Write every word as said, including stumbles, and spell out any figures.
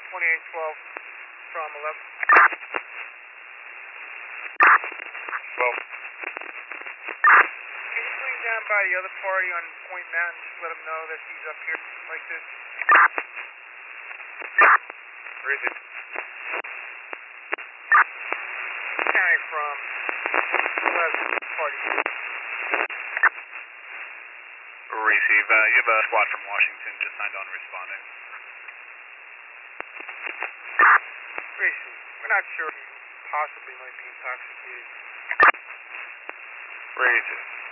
twenty-eight twelve from eleven. twelve. Can you swing down by the other party on Point Mountain, just let him know that he's up here like this? Where is it? Guy from eleven party. Receive. Uh, you have a squad from Washington just signed on responding. Receive. We're not sure he possibly might be intoxicated. Receive.